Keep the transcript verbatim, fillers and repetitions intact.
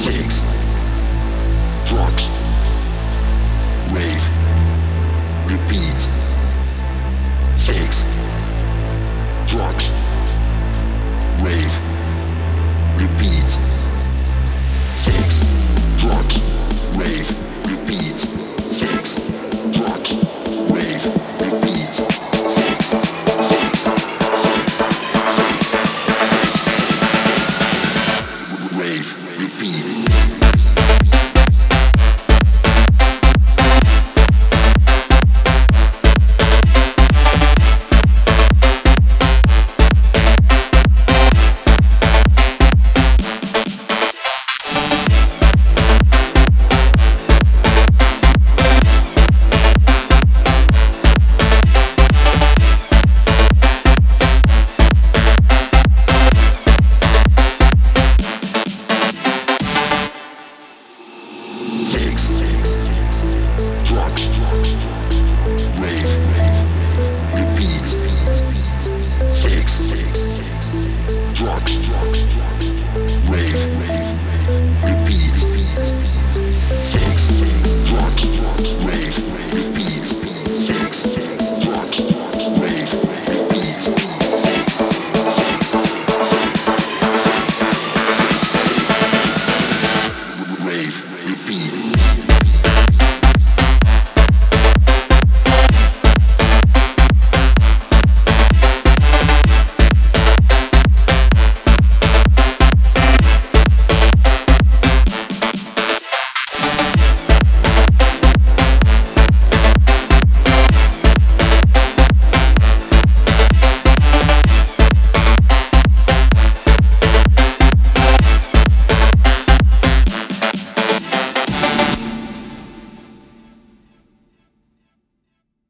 Six. Drugs. Rave. Repeat. Six. Drugs. Rave. Repeat. Six. Drugs. Rave. Repeat. Six. Drugs. Rave. Repeat. Six. Six. Six. Six. Six. Six. Rave. Repeat.